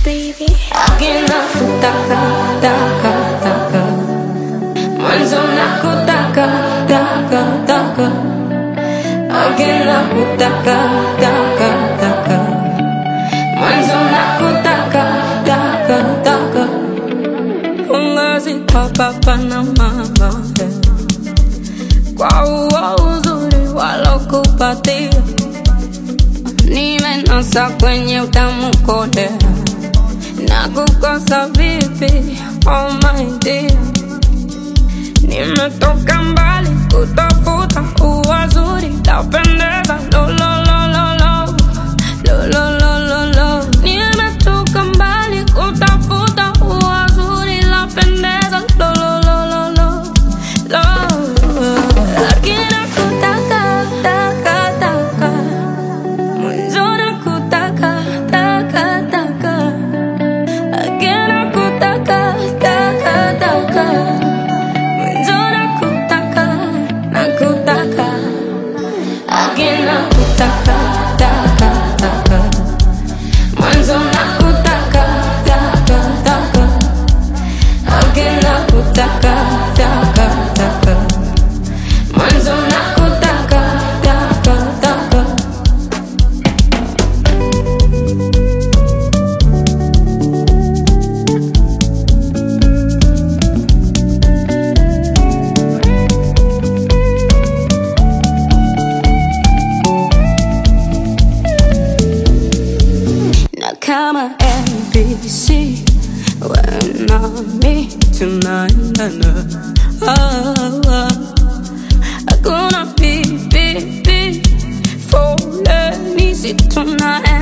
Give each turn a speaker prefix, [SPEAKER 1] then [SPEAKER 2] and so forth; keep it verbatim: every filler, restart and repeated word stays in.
[SPEAKER 1] baby. Akina kutaka, taka, taka. Mwanzo nakutaka, taka, taka. Akina kutaka, taka, taka. Mwanzo nakutaka, taka, taka. Pongezi kwa papa na mama, kwa uo uzuri walokupatia. Nimenasa kwenye utamu kode, na kukosa vipi, oh my dear. Nimetoka mbali kutafuta uwazuri, tapendeza, lo lo lo lo lo, lo lo lo lo lo. Nimetoka mbali kutafuta uwazuri, lapendeza, lo lo lo lo lo, lo. Lakini nakutaka, taka, taka. Mwanzo nakutaka, taka, taka. Lakini nakutaka, taka, taka. Mwanzo nakutaka, nakutaka. Lakini nakutaka, taka, taka. Mwanzo nakutaka, taka, taka. Lakini nakutaka, taka, taka. Mwanzo nakutaka, taka, taka. Na kama M B C, wewe na mimi tunaendana. Oh, oh. Hakuna pipi, foleni, si tunaendana.